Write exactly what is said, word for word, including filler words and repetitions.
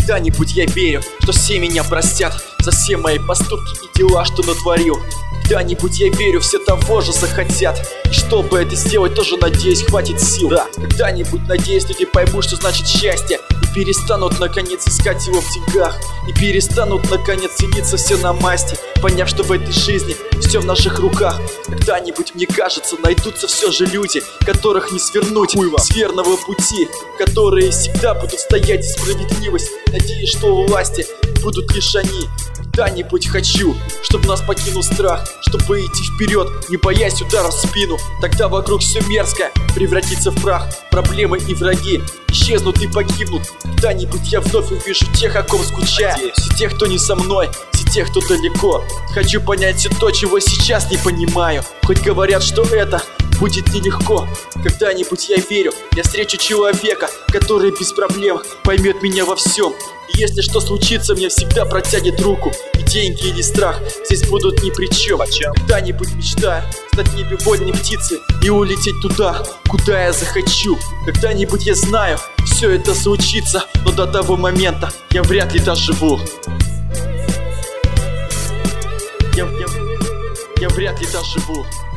Когда-нибудь я верю, что все меня простят за все мои поступки и дела, что натворил. Когда-нибудь я верю, все того же захотят. И чтобы это сделать, тоже, надеюсь, хватит сил. Да, когда-нибудь, надеюсь, люди поймут, что значит счастье, и перестанут, наконец, искать его в деньгах. И перестанут, наконец, цениться все на масти, поняв, что в этой жизни все в наших руках. Когда-нибудь, мне кажется, найдутся все же люди, которых не свернуть Уйва. с верного пути, которые всегда будут стоять за справедливость. Надеюсь, что у власти будут лишь они. Когда-нибудь хочу, чтобы нас покинул страх, чтобы идти вперед, не боясь удара в спину. Тогда вокруг все мерзкое превратится в прах. Проблемы и враги исчезнут и погибнут. Когда-нибудь я вновь увижу тех, о ком скучаю. Все тех, кто не со мной, все тех, кто далеко. Хочу понять все то, чего сейчас не понимаю. Хоть говорят, что это будет нелегко. Когда-нибудь, я верю, я встречу человека, который без проблем поймет меня во всем. И если что случится, мне всегда протянет руку. И деньги или страх здесь будут ни при чем. Когда-нибудь мечтаю стать в небе вольной птицей и улететь туда, куда я захочу. Когда-нибудь, я знаю, все это случится, но до того момента я вряд ли доживу. Я, я, я вряд ли доживу.